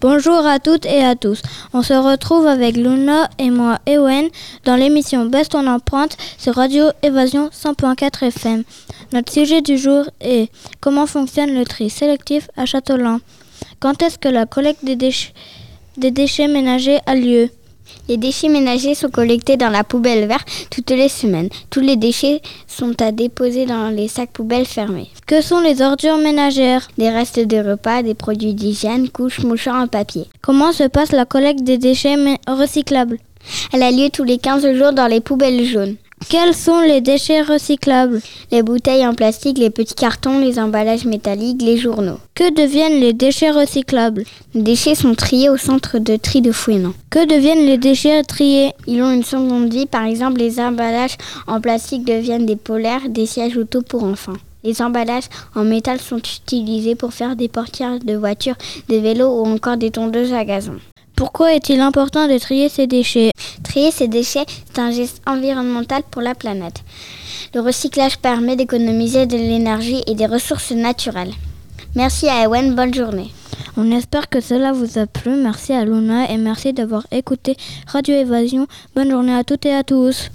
Bonjour à toutes et à tous. On se retrouve avec Luna et moi, Ewen, dans l'émission Baisse ton empreinte sur Radio Évasion 100.4 FM. Notre sujet du jour est comment fonctionne le tri sélectif à Châteaulin. Quand est-ce que la collecte des déchets ménagers a lieu ? Les déchets ménagers sont collectés dans la poubelle verte toutes les semaines. Tous les déchets sont à déposer dans les sacs poubelles fermés. Que sont les ordures ménagères ? Des restes de repas, des produits d'hygiène, couches, mouchoirs en papier. Comment se passe la collecte des déchets recyclables ? Elle a lieu tous les 15 jours dans les poubelles jaunes. Quels sont les déchets recyclables ? Les bouteilles en plastique, les petits cartons, les emballages métalliques, les journaux. Que deviennent les déchets recyclables ? Les déchets sont triés au centre de tri de Fouesnant. Que deviennent les déchets triés ? Ils ont une seconde vie, par exemple les emballages en plastique deviennent des polaires, des sièges auto pour enfants. Les emballages en métal sont utilisés pour faire des portières de voitures, des vélos ou encore des tondeuses à gazon. Pourquoi est-il important de trier ces déchets ? Trier ces déchets, c'est un geste environnemental pour la planète. Le recyclage permet d'économiser de l'énergie et des ressources naturelles. Merci à Ewen, bonne journée. On espère que cela vous a plu. Merci à Luna et merci d'avoir écouté Radio Évasion. Bonne journée à toutes et à tous.